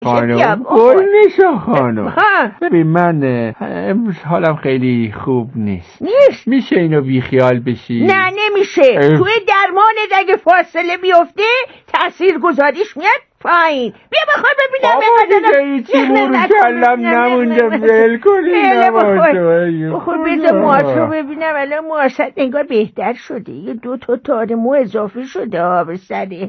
خانم گلنشا خانم، ببین من امروز حالم خیلی خوب نیست. میشه اینو بیخیال بشی؟ نه نمیشه. توی درمانت اگه فاصله بیفته تأثیر گذاریش میاد پایین. بیا بخور ببینم. بابا چی مورو کلم نمونده، ول کنی. بخور بذار موهاتو ببینم. الان موهاست انگار بهتر شده، یه 2 تا تار مو اضافه شده به سره.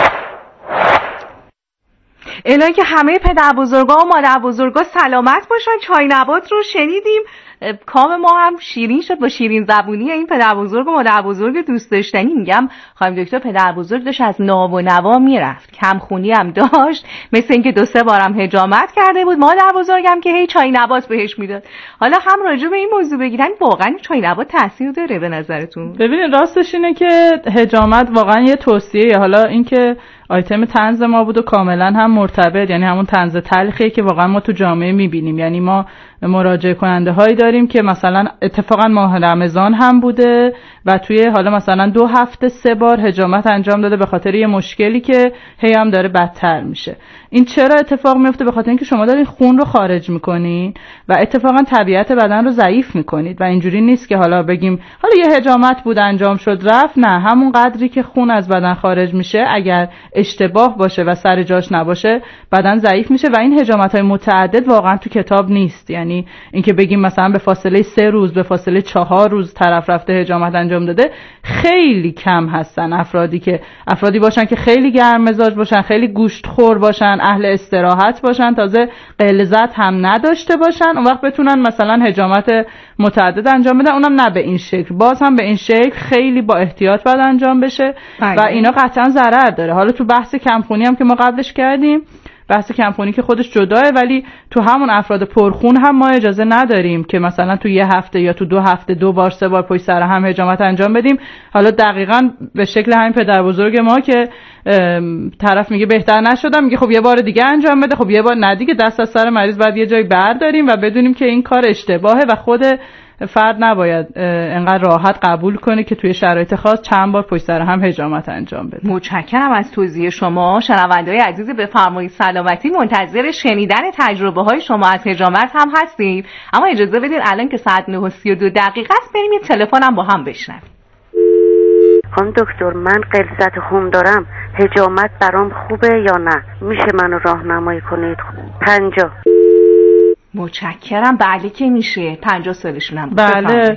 الان که همه پدر بزرگا و مادر بزرگا سلامت باشن. چای نبات رو شنیدیم، کام ما هم شیرین شد با شیرین زبونی این پدر بزرگ و مادر بزرگ دوست داشتنی. میگم خانم دکتر پدر بزرگ داشت از ناب و نوا میرفت، کم خونی هم داشت، مثل اینکه 2-3 بارم حجامت کرده بود. مادر بزرگم که هی چای نبات بهش میداد. حالا هم راجع به این موضوع بگیرن، واقعا چای نبات تاثیر داره به نظرتون؟ ببینید راستش اینه که حجامت واقعا یه توصیه. حالا اینکه آیتم طنز ما بود و کاملا هم مرتبط، یعنی همون طنز تلخیه که واقعا ما تو جامعه میبینیم. یعنی ما مراجعه کننده هایی داریم که مثلا اتفاقا ماه رمضان هم بوده و توی حالا مثلا 2 هفته 3 بار حجامت انجام داده به خاطر یه مشکلی که هی هم داره بدتر میشه. این چرا اتفاق میفته؟ به خاطر اینکه شما دارین خون رو خارج میکنین و اتفاقا طبیعت بدن رو ضعیف میکنید و اینجوری نیست که حالا بگیم حالا یه حجامت بود انجام شد رفت. نه، همون قدری که خون از بدن خارج میشه اگر اشتباه باشه و سر جاش نباشه بدن ضعیف میشه و این حجامت‌های متعدد واقعا تو کتاب نیست. یعنی اینکه بگیم مثلا به فاصله 3 روز به فاصله 4 روز طرف رفته حجامت انجام داده، خیلی کم هستن افرادی باشن که خیلی گرم مزاج باشن، خیلی گوشت خور باشن، اهل استراحت باشن، تازه غلظت هم نداشته باشن، اون وقت بتونن مثلا حجامت متعدد انجام بدن. اونم نه به این شکل، باز هم به این شکل خیلی با احتیاط باید انجام بشه و اینا قطعا ضرر داره. حالا تو بحث کمخونی هم که ما قبلش کردیم، بحث کمخونی که خودش جداه، ولی تو همون افراد پرخون هم ما اجازه نداریم که مثلا تو 1 هفته یا تو 2 هفته 2 بار 3 بار پشت سر هم حجامت انجام بدیم. حالا دقیقاً به شکل همین پدر بزرگ ما که طرف میگه بهتر نشدم، میگه خب یه بار دیگه انجام بده. خب یه بار نه دیگه، دست از سر مریض باید یه جایی برداریم و بدونیم که این کار اشتباهه و خود فرد نباید انقدر راحت قبول کنه که توی شرایط خاص چند بار پشت سر هم حجامت انجام بده. متشکرم از توضیح شما. شنونده‌های عزیز بفرمایید سلامتی، منتظر شنیدن تجربه‌های شما از حجامت هم هستیم. اما اجازه بدید الان که ساعت 9:32 است بریم یه تلفنم با هم بشنویم. خانم دکتر، من غلظت خون دارم، حجامت برام خوبه یا نه؟ میشه منو راهنمایی کنید؟ 50. متشکرم. بله که میشه. 50 سالشونم. بله.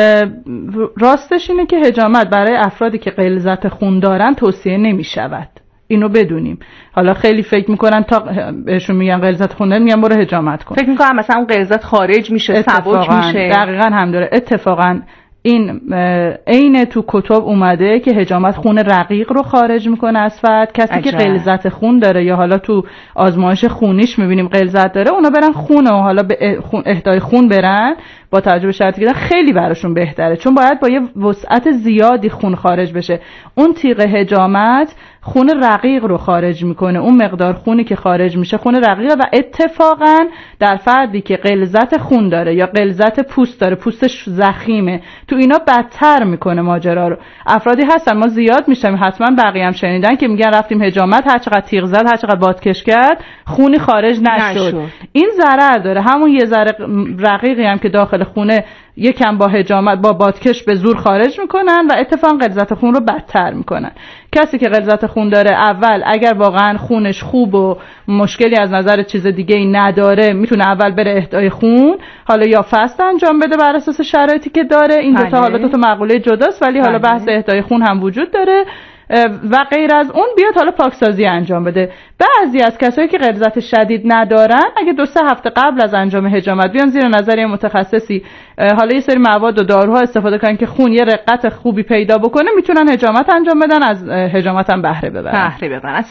راستش اینه که حجامت برای افرادی که غلظت خون دارن توصیه نمیشود. اینو بدونیم. حالا خیلی فکر میکنن تا بهشون میگن غلظت خون دارن میگن برو حجامت کن. فکر میکنم مثلا اون غلظت خارج میشه، سبک میشه. دقیقاً هم داره. اتفاقاً این عین تو کتاب اومده که حجامت خون رقیق رو خارج میکنه از فرد. کسی که غلظت خون داره یا حالا تو آزمایش خونیش میبینیم غلظت داره، اونا برن خون و حالا به اهدای خون برن با توجه به شرایطی که خیلی براشون بهتره، چون باید با یه وسعت زیادی خون خارج بشه. اون تیغ حجامت خون رقیق رو خارج میکنه. اون مقدار خونی که خارج میشه خون رقیقه و اتفاقا در فردی که غلظت خون داره یا غلظت پوست داره، پوستش ضخیمه، تو اینا بدتر میکنه ماجرا رو. افرادی هستن، ما زیاد میشیم، حتما بقیه هم شنیدن، که میگن رفتیم حجامت، هر چقدر تیغ زد، هر چقدر بادکش کرد، خونی خارج نشد. این ضرر داره. همون یه ذره رقیقی هم که داخل خونه یکم با حجامت با بادکش به زور خارج میکنن و اتفاقا غلظت خون رو بدتر میکنن. کسی که غلظت خون داره، اول اگر واقعا خونش خوب و مشکلی از نظر چیز دیگه ای نداره، میتونه اول بره اهدای خون، حالا یا فست انجام بده بر اساس شرایطی که داره. این دو تا حالا دو تا مقوله جداست، ولی حالا بحث اهدای خون هم وجود داره و غیر از اون بیاد حالا پاکسازی انجام بده. بعضی از کسایی که غلظت شدید ندارن، اگه 2-3 هفته قبل از انجام حجامت بیان زیر نظر متخصصی، حالا یه سری مواد و داروها استفاده کنن که خون یه رقت خوبی پیدا بکنه، میتونن حجامت انجام بدن، از حجامت هم بهره ببرن. از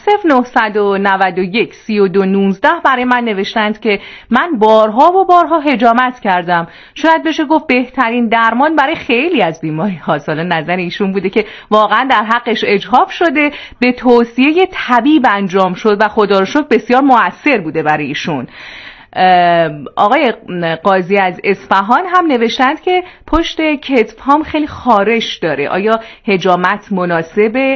0991 3219 برای من نوشتند که من بارها و بارها حجامت کردم. شاید بشه گفت بهترین درمان برای خیلی از بیماری ها. حالا نظر ایشون بوده که واقعا در حقش اجحاف شده، به توصیه طبیب انجام شد و خدا رو شکر بسیار مؤثر بوده برای ایشون. آقای قاضی از اصفهان هم نوشتند که پشت کتف هم خیلی خارش داره. آیا حجامت مناسبه؟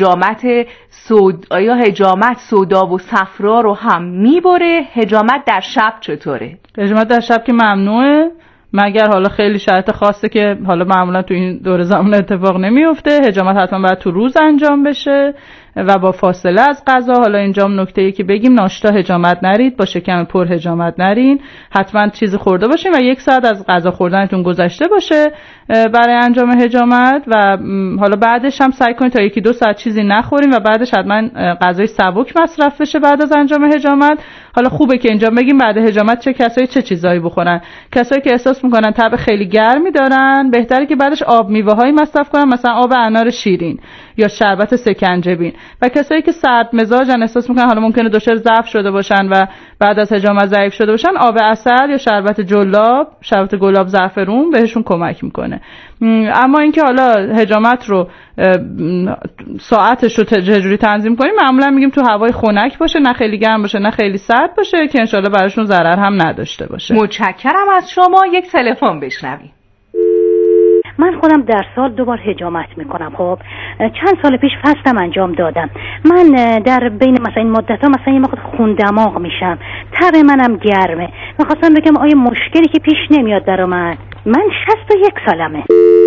آیا حجامت سودا و صفرا رو هم میبره؟ حجامت در شب چطوره؟ حجامت در شب که ممنوعه، مگر حالا خیلی شرط خاصه که حالا معمولا تو این دور زمان اتفاق نمیفته. حجامت حتما باید تو روز انجام بشه و با فاصله از غذا. حالا اینجام نکته‌ای که بگیم، ناشتا حجامت نرید، با شکم پر حجامت نرین، حتما چیزی خورده باشین و 1 ساعت از غذا خوردنتون گذشته باشه برای انجام حجامت. و حالا بعدش هم سعی کنید تا 1-2 ساعت چیزی نخورین و بعدش حتما غذای سبک مصرف بشه بعد از انجام حجامت. حالا خوبه که اینجا بگیم بعد حجامت چه کسایی چه چیزایی بخورن. کسایی که احساس میکنن تب خیلی گرمی دارن، بهتره که بعدش آب میوه‌هایی مصرف کنن، مثلا آب انار شیرین یا شربت سکنجبین. و کسایی که سرد مزاجن، احساس میکنن حالا ممکنه دچار ضعف شده باشن و بعد از حجامت ضعیف شده باشن، آب عسل یا شربت گلاب زعفرون بهشون کمک میکنه. اما اینکه حالا حجامت رو ساعتش رو چجوری تنظیم کنیم، معمولا میگیم تو هوای خنک باشه، نه خیلی گرم باشه نه خیلی سرد باشه، که انشالله براشون ضرر هم نداشته باشه. متشکرم از شما. یک تلفن بشنویم. من خودم در سال 2 بار حجامت میکنم. خب چند سال پیش فستم انجام دادم. من در بین مثلا این مدت ها مثلا یه مقدار خون دماغ میشم، تب منم گرمه. میخواستم بگم آیا مشکلی که پیش نمیاد برا من 61 سالمه.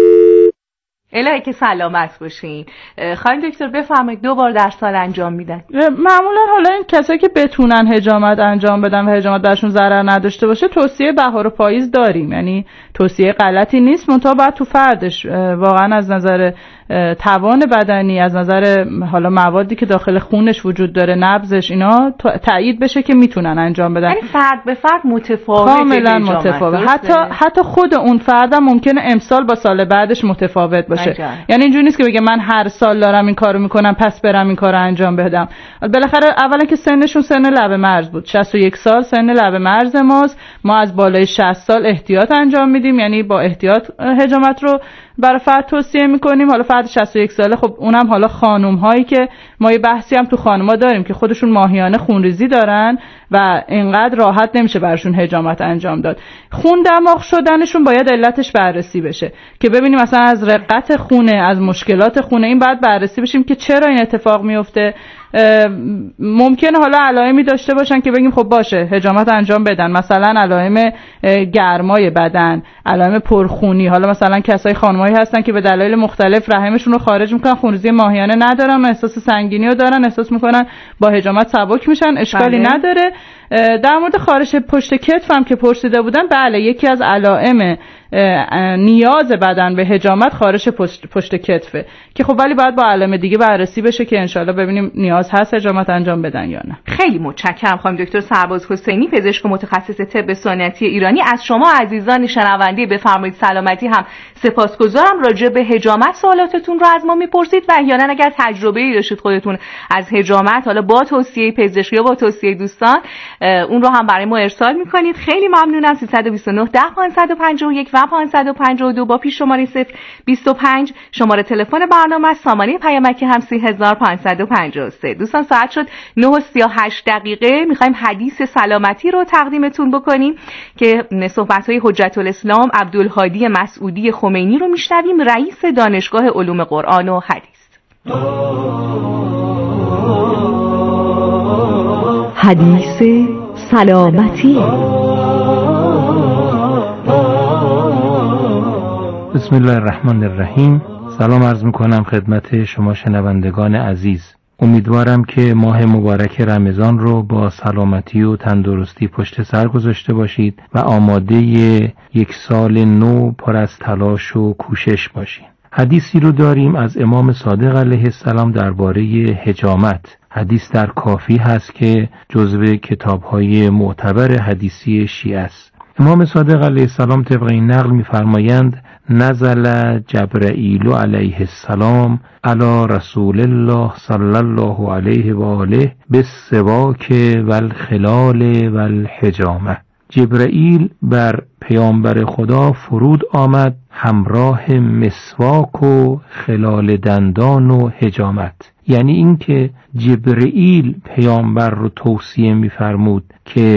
الهی که سلامت باشین. خانم دکتر بفرمایید 2 بار در سال انجام میدن؟ معمولا حالا این کسایی که بتونن حجامت انجام بدن و حجامت برشون ضرر نداشته باشه، توصیه بهار و پاییز داریم، یعنی توصیه غلطی نیست، منتها باید تو فردش واقعا از نظر توان بدنی، از نظر حالا موادی که داخل خونش وجود داره، نبضش، اینا تایید بشه که میتونن انجام بدن. یعنی فرد به فرد متفاوته، کاملا متفاوت. حتی خود اون فردم ممکنه امسال با سال بعدش متفاوت باشه. یعنی اینجوری نیست که بگه من هر سال دارم این کارو میکنم پس برم این کارو انجام بدم. بالاخره اولا که سنشون سن لبه مرز بود، 61 سال سن لبه مرز ماست. ما از بالای 60 سال احتیاط انجام میدیم، یعنی با احتیاط حجامت رو برای فرد توصیه میکنیم. حالا فرد 61 ساله، خب اونم حالا خانم هایی که ما یه بحثی هم تو خانوما داریم که خودشون ماهیانه خونریزی دارن و اینقدر راحت نمیشه براشون حجامت انجام داد. خون دماغ شدنشون باید علتش بررسی بشه که ببینیم مثلا از رقت خونه، از مشکلات خونه، این باید بررسی بشیم که چرا این اتفاق میفته. ممکنه حالا علائمی داشته باشن که بگیم خب باشه حجامت انجام بدن، مثلا علائم گرمای بدن، علائم پرخونی. حالا مثلا کسای خانمایی هستن که به دلایل مختلف رحمشون رو خارج میکنن، خونریزی ماهیانه ندارن، احساس سنگینی رو دارن، احساس میکنن با حجامت سبک میشن، اشکالی نداره. در مورد خارش پشت کتف هم که پرسیده بودن، بله یکی از علائم نیاز بدن به حجامت خارش پشت کتفه که خب ولی باید با علائم دیگه بررسی بشه که انشالله ببینیم نیاز هست حجامت انجام بدن یا نه. خیلی متشکرم خانم دکتر سرباز حسینی، پزشک متخصص طب سنتی ایرانی. از شما عزیزان شنونده بفرمایید سلامتی هم سپاسگزارم. راجع به حجامت سوالاتتون رو از ما میپرسید و احیانا اگر تجربه‌ای داشتید خودتون از حجامت، حالا با توصیه پزشکی یا با توصیه دوستان، اون رو هم برای ما ارسال میکنید. خیلی ممنونم. 329 10 551 و 552 با پیش شماره 025 شماره تلفن برنامه، سامانه پیامکی هم 3553. دوستان ساعت شد 9:38. میخوایم حدیث سلامتی رو تقدیمتون بکنیم که صحبت‌های حجت الاسلام عبدالهادی مسعودی خمینی رو میشنویم، رئیس دانشگاه علوم قرآن و حدیث. حدیث سلامتی. بسم الله الرحمن الرحیم. سلام عرض میکنم خدمت شما شنوندگان عزیز. امیدوارم که ماه مبارک رمضان رو با سلامتی و تندرستی پشت سر گذاشته باشید و آماده یک سال نو پر از تلاش و کوشش باشید. حدیثی رو داریم از امام صادق علیه السلام درباره حجامت. حدیث در کافی هست که جزو کتاب‌های معتبر حدیثی شیعه است. امام صادق علیه السلام طبق این نقل می‌فرمایند: نزل جبرائیل علیه السلام علی رسول الله صلی الله علیه و آله بالسواک والخلال والحجامه. جبرائیل بر پیامبر خدا فرود آمد همراه مسواک و خلال دندان و حجامت. یعنی اینکه جبرائیل پیامبر رو توصیه می‌فرمود که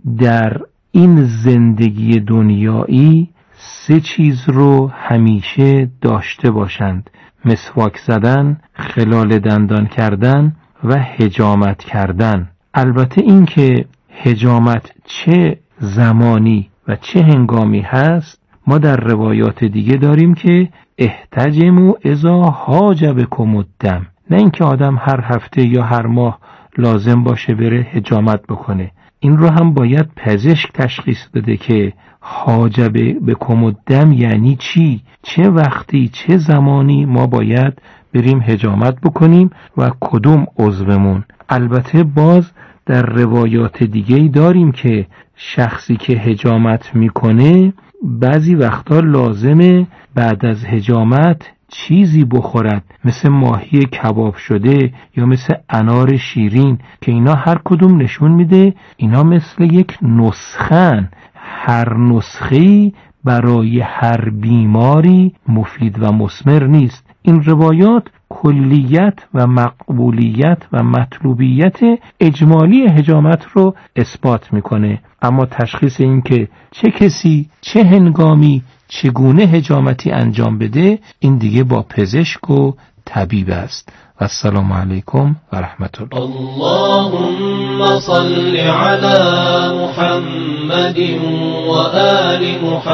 در این زندگی دنیایی 3 چیز رو همیشه داشته باشند: مسواک زدن، خلال دندان کردن و حجامت کردن. البته این که حجامت چه زمانی و چه هنگامی هست ما در روایات دیگه داریم که احتجموا اذا حاج بکم الدم، نه اینکه آدم هر هفته یا هر ماه لازم باشه بره حجامت بکنه. این رو هم باید پزشک تشخیص بده که حاج بکم الدم یعنی چی، چه وقتی چه زمانی ما باید بریم حجامت بکنیم و کدوم عضومون. البته باز در روایات دیگه‌ای داریم که شخصی که حجامت میکنه بعضی وقتا لازمه بعد از حجامت چیزی بخورد، مثل ماهی کباب شده یا مثل انار شیرین، که اینا هر کدوم نشون میده اینا مثل یک نسخن، هر نسخه‌ای برای هر بیماری مفید و مثمر نیست. این روایات کلیت و مقبولیت و مطلوبیت اجمالی حجامت رو اثبات میکنه، اما تشخیص این که چه کسی چه هنگامی چگونه حجامتی انجام بده این دیگه با پزشک و طبیب است. و السلام علیکم و رحمت الله. اللهم صل علی محمد و آل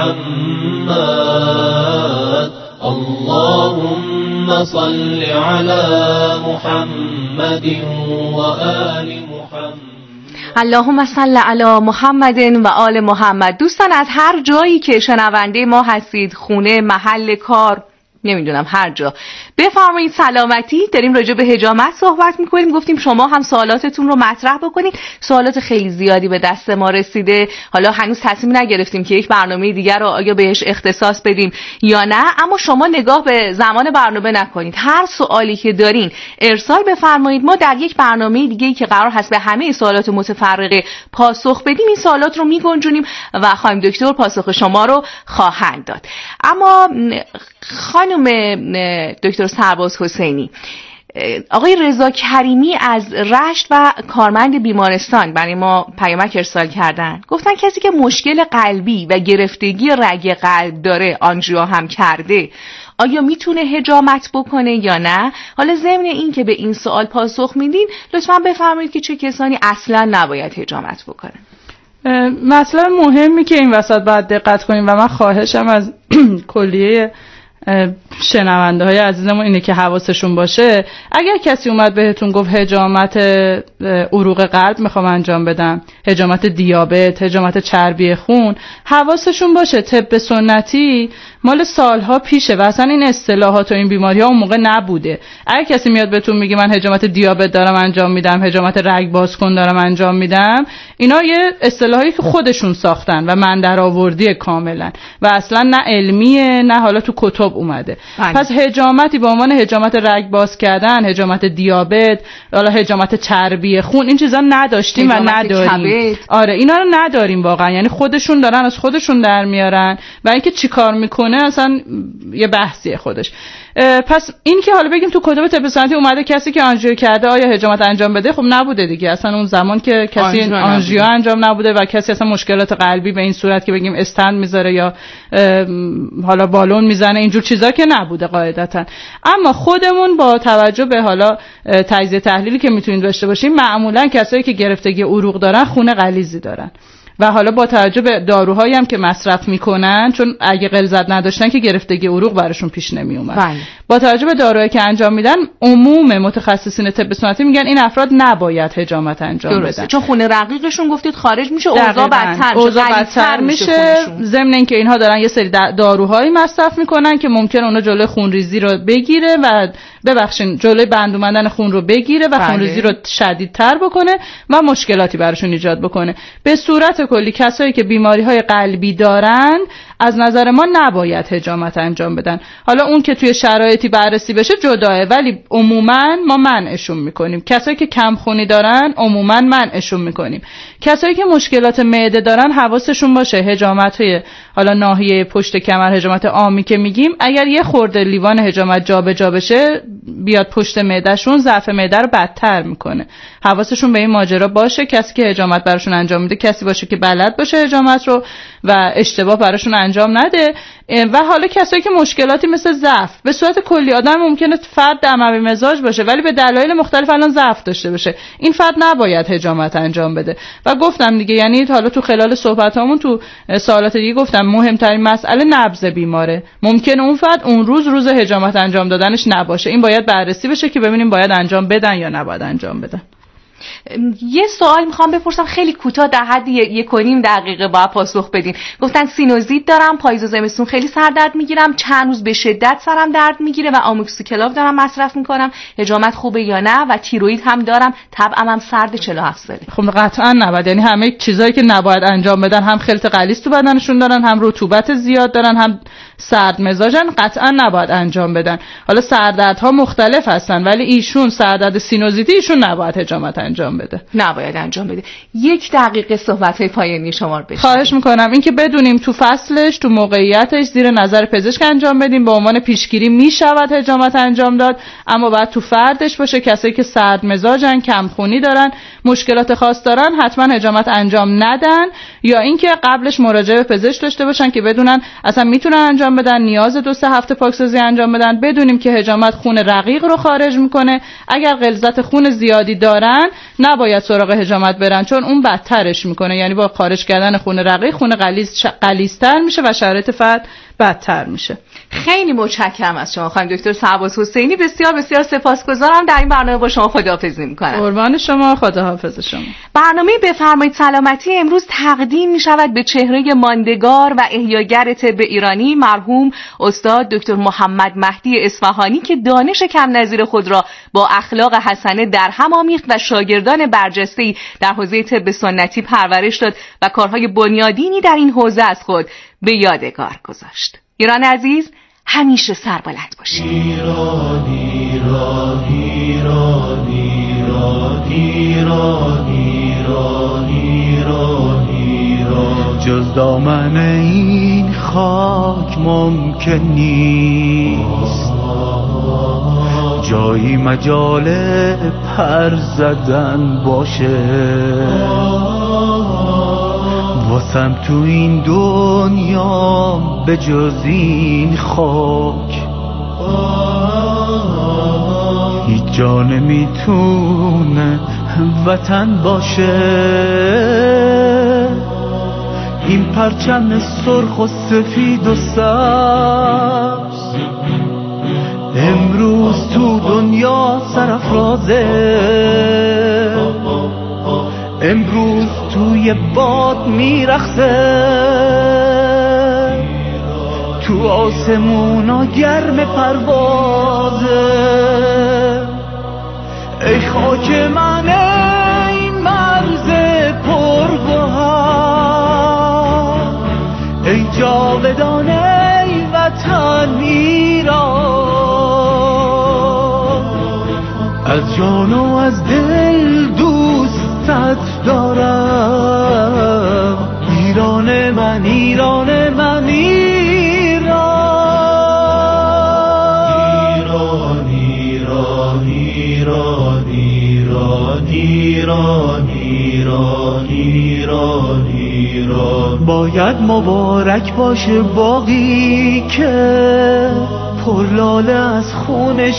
محمد. اللهم صل علی محمد و آل محمد. اللهم صل علی محمد و آل محمد. دوستان از هر جایی که شنونده ما هستید، خونه، محل کار، نمیدونم هر جا، بفرمایید سلامتی. داریم راجع به حجامت صحبت میکنیم، گفتیم شما هم سوالاتتون رو مطرح بکنید. سوالات خیلی زیادی به دست ما رسیده، حالا هنوز تصمیم نگرفتیم که یک برنامه دیگر رو آیا بهش اختصاص بدیم یا نه، اما شما نگاه به زمان برنامه نکنید، هر سوالی که دارین ارسال بفرمایید. ما در یک برنامه دیگه‌ای که قرار هست به همه سوالات متفرقه پاسخ بدیم این سوالات رو میگنجونیم و خانم دکتر پاسخ شما رو خواهند داد. اما خانم دکتر سرباز حسینی، آقای رضا کریمی از رشت و کارمند بیمارستان برای ما پیامک ارسال کردن، گفتن کسی که مشکل قلبی و گرفتگی رگ قلب داره، آنژیو هم کرده، آیا میتونه حجامت بکنه یا نه؟ حالا ضمن این که به این سوال پاسخ میدین لطفاً بفرمایید که چه کسانی اصلا نباید حجامت بکنن. مسئله مهمی که این وسط باید دقت کنیم و من خواهشم از کلیه شنونده های عزیزمون اینه که حواسشون باشه. اگر کسی اومد بهتون گفت حجامت عروق قلب میخوام انجام بدم، حجامت دیابت، حجامت چربی خون، حواسشون باشه طب سنتی مال سالها پیشه و اصلا این اصطلاحات و این بیماری ها اون موقع نبوده. اگر کسی میاد بهتون میگه من حجامت دیابت دارم انجام میدم، حجامت رگ بازکن دارم انجام میدم، اینا یه اصطلاحی که خودشون ساختن و من در آوردی کاملا و اصلا نه علمیه نه حالا تو کتب اومده. پس حجامتی به عنوان حجامت رگ باز کردن، حجامت دیابت، حالا حجامت چربی خون، این چیزا نداشتیم و نداریم. آره اینا رو نداریم واقعا، یعنی خودشون دارن از خودشون در میارن و اینکه چیکار میکنه اصلا یه بحثیه خودش. پس این که حالا بگیم تو کتب طب سنتی اومده کسی که آنژیو کرده آیا حجامت انجام بده، خب نبوده دیگه، اصلا اون زمان که کسی آنژیو انجام نبوده و کسی اصلا مشکلات قلبی به این صورت که بگیم استند میذاره یا حالا بالون میزنه اینجور چیزا که نبوده قاعدتا. اما خودمون با توجه به حالا تجزیه تحلیلی که میتونیم داشته باشیم، معمولا کسایی که گرفتگی عروق دارن خون غلیظی دارن و حالا با توجه به داروهایی هم که مصرف میکنن، چون اگه غلظت نداشتن که گرفتگی عروق براشون پیش نمی اومد، با توجه به داروهایی که انجام میدن عموم متخصصین طب سنتی میگن این افراد نباید حجامت انجام بدن، چون خون رقیقشون گفتید خارج میشه، اوضاع بدتر میشه. ضمن اینکه اینها دارن یه سری داروهایی مصرف میکنن که ممکنه اونا جلوی خونریزی رو بگیره و جلوی بند اومدن خون رو بگیره و خونریزی رو شدیدتر بکنه و مشکلاتی براشون ایجاد بکنه. به صورت کلی کسایی که بیماری‌های قلبی دارن از نظر ما نباید حجامت انجام بدن. حالا اون که توی شرایطی بررسی بشه جداه، ولی عموما ما منعشون میکنیم. کسایی که کمخونی دارن عموما منعشون میکنیم. کسایی که مشکلات معده دارن حواسشون باشه حجامت‌های حالا ناحیه پشت کمر، حجامت عامی که میگیم، اگر یه خورده لیوان حجامت جابجا بشه بیاد پشت معدهشون، ضعف معده رو بدتر میکنه. حواسشون به این ماجرا باشه. کسی که حجامت براشون انجام میده کسی باشه که بلد باشه حجامت رو و اشتباه براشون انجام نده. و حالا کسایی که مشکلاتی مثل ضعف، به صورت کلی آدم ممکنه فرد دموی مزاج باشه ولی به دلایل مختلف الان ضعف داشته باشه، این فرد نباید حجامت انجام بده. و گفتم دیگه، یعنی حالا تو خلال صحبتامون تو سوالات دیگه گفتم مهمترین مسئله نبض بیماره. ممکنه اون فرد اون روز حجامت انجام دادنش نباشه، این باید بررسی بشه که ببینیم باید انجام بدن یا نباید انجام بدن. یه سوال میخوام بپرسم خیلی کوتاه، در حد 1.5 دقیقه باید پاسخ بدین. گفتن سینوزیت دارم، پاییز و زمستون خیلی سر درد میگیرم، چند روز به شدت سرم درد میگیره و آموکسیکلاو دارم مصرف میکنم، حجامت خوبه یا نه؟ و تیروئید هم دارم، طبعم هم سرد 47 ساله. خب قطعا نباید، یعنی همه چیزایی که نباید انجام بدن، هم خلط غلیظ تو بدنشون دارن، هم رطوبت زیاد دارن، هم سرد مزاجن، قطعا نباید انجام بدن. حالا سردردها مختلف هستن ولی ایشون سردرد سینوزیتی ایشون نباید حجامت انجام بده. نباید انجام بده. 1 دقیقه صحبت‌های پایانی شما رو بشنویم. خواهش میکنم. این که بدونیم تو فصلش، تو موقعیتش، زیر نظر پزشک انجام بدیم. به عنوان پیشگیری میشود حجامت انجام داد، اما باید تو فردش باشه. کسایی که سرد مزاجن، کمخونی دارن، مشکلات خاص دارن، حتما حجامت انجام ندن، یا اینکه قبلش مراجعه به پزشک داشته باشن که بدونن اصلا میتونن انجام بدن، نیاز 2-3 هفته پاکسازی انجام بدن. بدونیم که حجامت خون رقیق رو خارج میکنه. اگر غلظت خون زیادی دارن نباید سراغ حجامت برن، چون اون بدترش میکنه. یعنی با خارج کردن خون رقیق خون غلیظتر میشه و شرایط فرد بدتر میشه. خیلی متشکرم از شما خانم دکتر سرباز حسینی، بسیار بسیار سپاسگزارم. در این برنامه با شما خداحافظی میکنم. قربان شما، خداحافظ شما. برنامه بفرمایید سلامتی امروز تقدیم میشود به چهره ماندگار و احیاگر طب ایرانی مرحوم استاد دکتر محمد مهدی اصفهانی که دانش کم نظیر خود را با اخلاق حسنه در هم آمیخت و شاگردان برجسته‌ای در حوزه طب سنتی پرورش داد و کارهای بنیادینی در این حوزه از خود به یادگار گذاشت. ایران عزیز همیشه سربلند باشید. ایران ایران ایران ایران ایران ایران ایران ایران، جز دامن این خاک ممکن نیست جایی مجال پر زدن باشه. واسم تو این دنیا به جز این خاک هیچ جا نمیتونه وطن باشه. این پرچم سرخ و سفید و سبز امروز تو دنیا سرافرازه. امروز توی باد میرخصه، تو آسمونا گرم پروازه. ای خاک من ای مرز پرگوهر، ای جاودان ای وطن ایران، از جان و از دل دوستت دارم. ایران من ایران من ایران ایران ایران ایران ایران ایران ایران ایران. باید مبارک باشه باقی که پرلاله از خون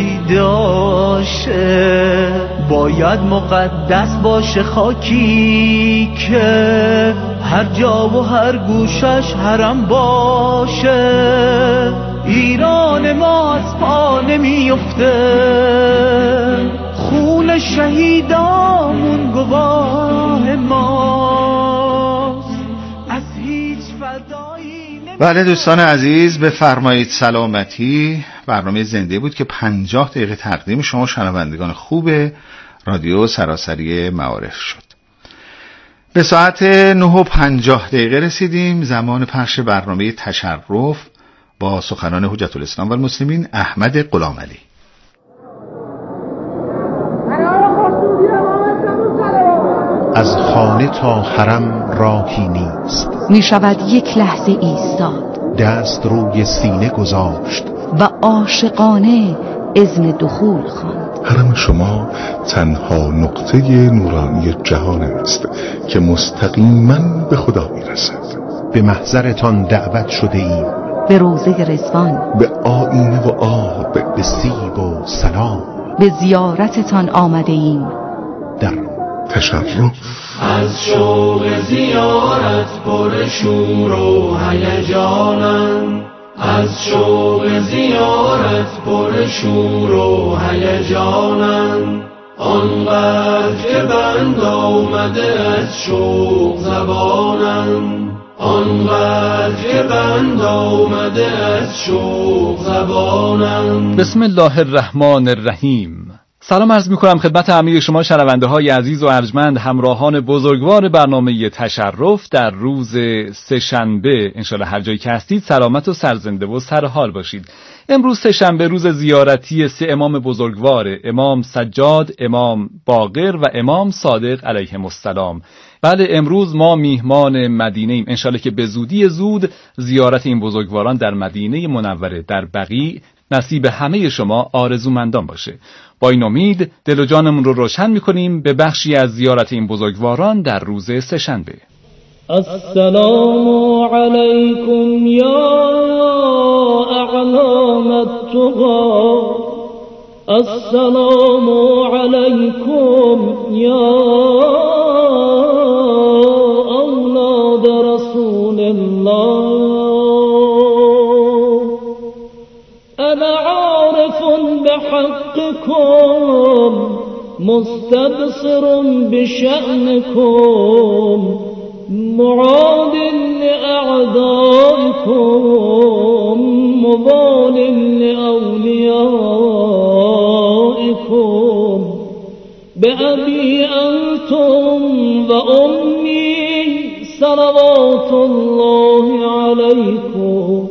شهیداشه. باید مقدس باشه خاکی که هر جا و هر گوشش حرم باشه. ایران ما از پا نمیفته، خون شهیدامون گواه ماست. از هیچ فدایی بله دوستان عزیز، بفرمایید سلامتی. برنامه زنده بود که 50 دقیقه تقدیم شما شنوندگان خوب رادیو سراسری معارف شد. به ساعت 9:50 رسیدیم، زمان پخش برنامه تشرف با سخنان حجت الاسلام و المسلمین احمد غلامعلی. از خانه تا حرم راهی نیست، می شود یک لحظه ایستاد، دست روی سینه گذاشت و عاشقانه اذن دخول خواند. حرم شما تنها نقطه نورانی جهان است که مستقیما به خدا میرسد. به محضرتان دعوت شده ایم، به روضه رضوان، به آینه و آب، به سیب و سلام، به زیارتتان آمده ایم. در تشرف از شوق زیارت پر شور و هیجانم، از شوق زیارت پر شور و هیجانم، آنقدر که بند آمده از شوق زبانم، آنقدر که بند آمده از شوق زبانم. بسم الله الرحمن الرحیم. سلام عرض می‌کنم خدمت همه شما شنونده‌های عزیز و ارجمند، همراهان بزرگوار برنامه تشرف در روز سه‌شنبه. انشالله هر جایی که هستید سلامت و سرزنده و سرحال باشید. امروز سه‌شنبه روز زیارتی سه امام بزرگوار، امام سجاد، امام باقر و امام صادق علیهم السلام. بله، امروز ما میهمان مدینه ایم. انشالله که به زودی زود زیارت این بزرگواران در مدینه منوره در بقیع نصیب همه شما آرزومندان باشه. با این امید دل و جانمون رو روشن میکنیم به بخشی از زیارت این بزرگواران در روز سه‌شنبه. السلام علیکم یا اعلام التقا، السلام علیکم یا اولاد رسول الله، انا عارف بحقكم مستبصر بشأنكم معاد لأعدائكم مبال لأوليائكم بأبي أنتم وأمي صلوات الله عليكم.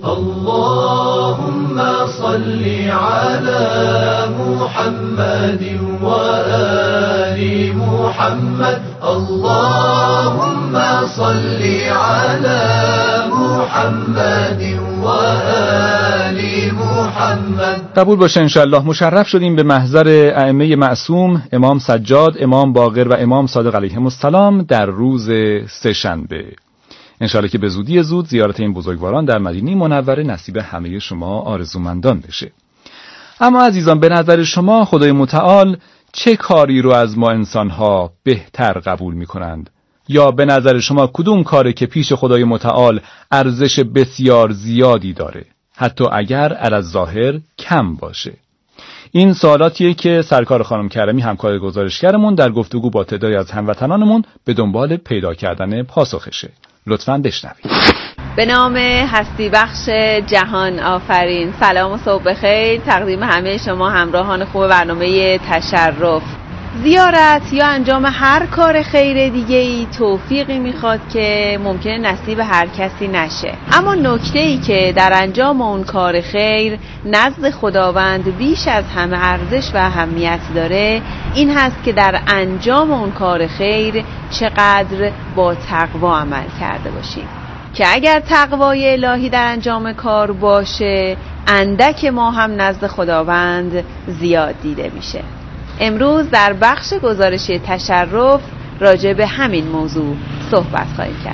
اللهم صل على محمد وآل محمد، اللهم صل على محمد وآل محمد. قبول باشه انشالله. مشرف شدیم به محضر ائمه معصوم، امام سجاد، امام باقر و امام صادق علیهم السلام در روز سه‌شنبه. انشالله که به زودی زود زیارت این بزرگواران در مدینه منوره نصیب همه شما آرزومندان بشه. اما عزیزان، به نظر شما خدای متعال چه کاری رو از ما انسانها بهتر قبول می کنند؟ یا به نظر شما کدوم کاری که پیش خدای متعال ارزش بسیار زیادی داره، حتی اگر علی‌الظاهر کم باشه؟ این سوالاتیه که سرکار خانم کرمی، همکار گزارشگرمون، در گفتگو با تعدادی از هموطنانمون به دنبال پیدا کردن پاسخشه. لطفاً بشنوید. به نام هستی بخش جهان آفرین، سلام و صبح بخیر تقدیم همه شما همراهان خوب برنامه تشرف. زیارت یا انجام هر کار خیر دیگه‌ای توفیقی میخواد که ممکنه نصیب هر کسی نشه، اما نکته‌ای که در انجام اون کار خیر نزد خداوند بیش از همه ارزش و اهمیت داره این هست که در انجام اون کار خیر چقدر با تقوا عمل کرده باشیم، که اگر تقوای الهی در انجام کار باشه اندک ما هم نزد خداوند زیاد دیده میشه. امروز در بخش گزارشی تشرف راجع به همین موضوع صحبت خواهیم کرد.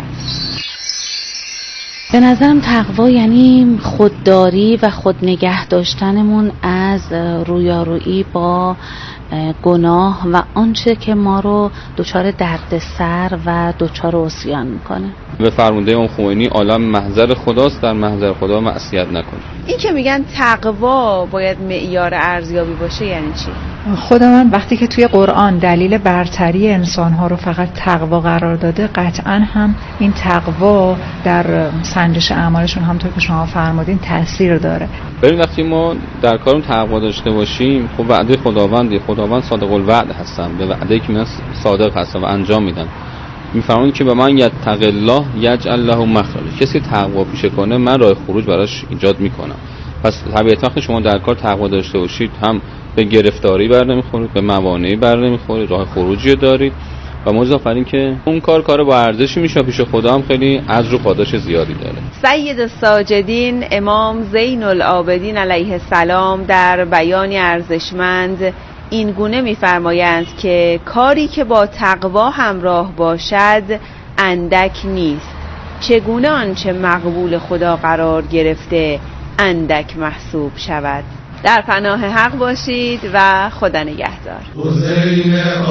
به نظرم تقوا یعنی خودداری و خود نگه داشتنمون از رویارویی با گناه و آنچه که ما رو دچار دردسر و دچار عصیان میکنه. به فرموده اون خمینی عالم محضر خداست، در محضر خدا معصیت نکن. این که میگن تقوا باید معیار ارزیابی باشه یعنی چی؟ خدا من وقتی که توی قرآن دلیل برتری انسانها رو فقط تقوا قرار داده، قطعا هم این تقوا در سنجش اعمالشون همونطور که شما فرمودین تأثیر داره. ببین وقتی ما در کارون تقوا داشته باشیم، خب وعده خداوند صادق الوعد هستن، به وعده که میان صادق هستن و انجام میدن. میفرمایند که به من یتق الله یجعل له مخرج، کسی تقوا پیشه کنه من راه خروج براش ایجاد میکنم. پس طبیعتا شما در کار تقوا داشته باشید هم به گرفتاری بر نمیخورید، به موانعی بر نمیخورید، راه خروجی دارید و مضاف بر این که اون کار با ارزشی میشه، پیش خدا هم خیلی اجر و پاداش زیادی داره. سید الساجدین امام زین العابدین علیه السلام در بیانی ارزشمند این گونه می‌فرمایند که کاری که با تقوا همراه باشد اندک نیست، چگونه آنچه مقبول خدا قرار گرفته اندک محسوب شود. در پناه حق باشید و خدا نگهدار. زین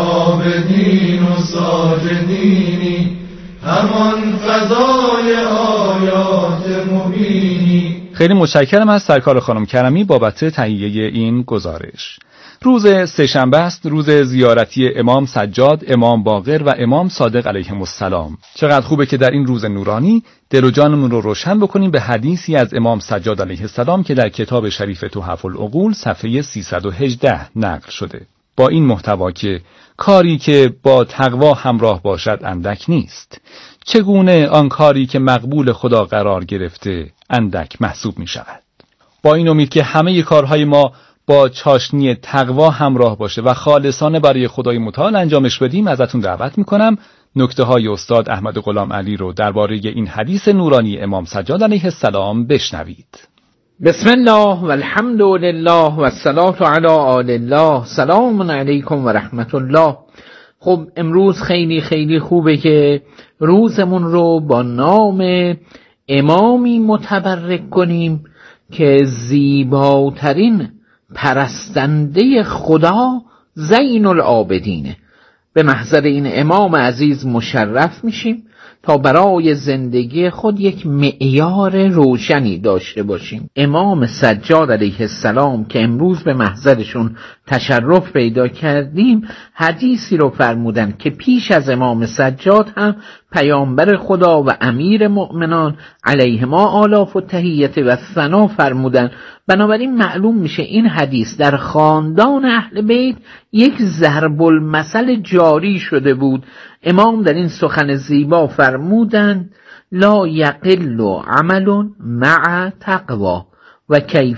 عابدین و ساجدینی، همان فضای آیات مبینی. خیلی متشکرم از سرکار خانم کرمی بابت تهیه این گزارش. روز سه‌شنبه است، روز زیارتی امام سجاد، امام باقر و امام صادق علیهم السلام. چقدر خوبه که در این روز نورانی دل و جانمون رو روشن بکنیم به حدیثی از امام سجاد علیه السلام که در کتاب شریف تحف العقول صفحه 318 نقل شده. با این محتوا که کاری که با تقوا همراه باشد اندک نیست، چگونه آن کاری که مقبول خدا قرار گرفته اندک محسوب می شود. با این امید که همه کارهای ما با چاشنی تقوا همراه باشه و خالصانه برای خدای متعال انجامش بدیم، ازتون دعوت میکنم نکته های استاد احمد غلام علی رو درباره این حدیث نورانی امام سجاد علیه السلام بشنوید. بسم الله و الحمد لله و الصلاة علی آل الله. سلام علیکم و رحمت الله. خب امروز خیلی خوبه که روزمون رو با نام امامی متبرک کنیم که زیباترین پرستنده خدا زین العابدینه. به محضر این امام عزیز مشرف میشیم تا برای زندگی خود یک معیار روشنی داشته باشیم. امام سجاد علیه السلام که امروز به محضرشون تشرف پیدا کردیم حدیثی رو فرمودن که پیش از امام سجاد هم پیامبر خدا و امیر مؤمنان علیهما آلاف و تحیت و ثنا فرمودن. بنابراین معلوم میشه این حدیث در خاندان اهل بیت یک ضرب المثل جاری شده بود. امام در این سخن زیبا فرمودند لا یقل عمل مع تقوا و کیف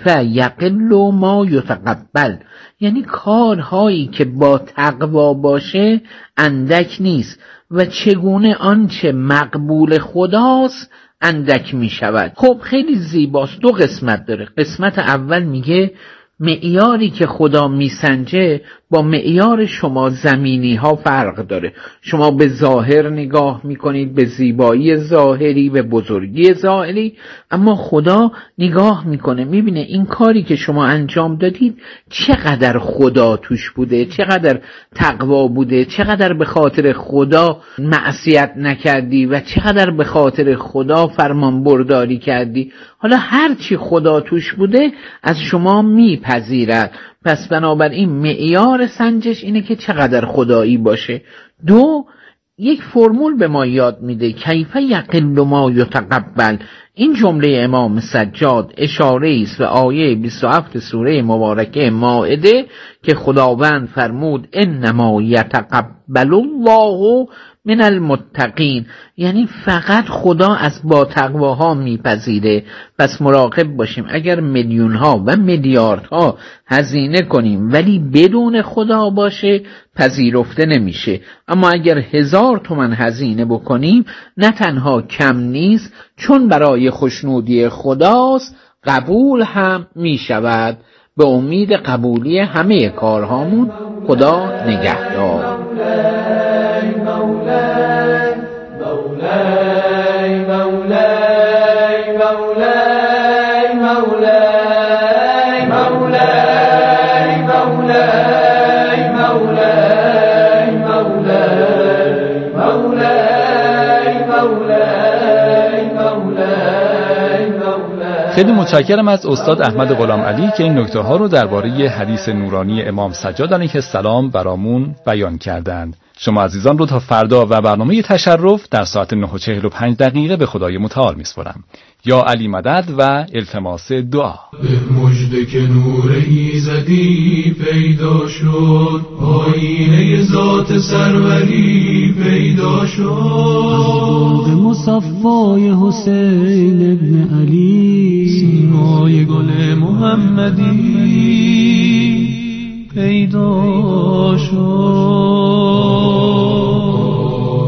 یقل ما یتقبل، یعنی کارهایی که با تقوا باشه اندک نیست و چگونه آنچه مقبول خداست اندک می شود. خب خیلی زیباست، دو قسمت داره. قسمت اول میگه معیاری که خدا میسنجه با معیار شما زمینی ها فرق داره. شما به ظاهر نگاه میکنید، به زیبایی ظاهری، به بزرگی ظاهری، اما خدا نگاه میکنه میبینه این کاری که شما انجام دادید چقدر خدا توش بوده، چقدر تقوا بوده، چقدر به خاطر خدا معصیت نکردی و چقدر به خاطر خدا فرمان برداری کردی. حالا هرچی خدا توش بوده از شما میپذیرد. پس بنابراین معیار سنجش اینه که چقدر خدایی باشه. دو، یک فرمول به ما یاد میده کیف یقل ما یتقبل. این جمله امام سجاد اشاره است به آیه 27 سوره مبارکه مائده که خداوند فرمود انما یتقبل الله من المتقین، یعنی فقط خدا از با تقواها میپذیره. پس مراقب باشیم اگر میلیون ها و میلیاردها هزینه کنیم ولی بدون خدا باشه پذیرفته نمیشه. اما اگر 1000 تومان هزینه بکنیم نه تنها کم نیست، چون برای خوشنودی خداست قبول هم میشود. به امید قبولی همه کارهامون خدا نگهدار. خیلی متشکرم از استاد احمد غلام علی که این نکته ها رو درباره حدیث نورانی امام سجاد علیه السلام برامون بیان کردند. شما عزیزان رو تا فردا و برنامه تشرف در ساعت 9:45 به خدای متعال میسپارم. یا علی مدد و التماس دعا. به مژده که نور ایزدی پیدا شد، آینه ذات سروری پیدا شد، به مصفای حسین ابن علی سیمای گل محمدی پیدا شد.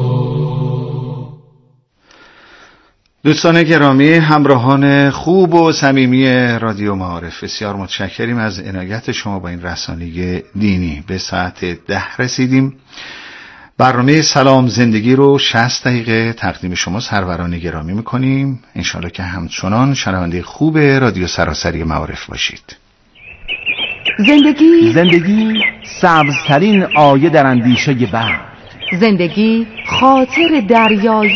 دوستان گرامی، همراهان خوب و صمیمی رادیو معارف، بسیار متشکریم از عنایت شما با این رسانه دینی. به ساعت 10 رسیدیم. برنامه سلام زندگی رو 60 دقیقه تقدیم شما سروران گرامی میکنیم. انشالله که همچنان شنونده خوب رادیو سراسری معارف باشید. زندگی سبزترین آیه در اندیشه بحر. زندگی خاطر دریایی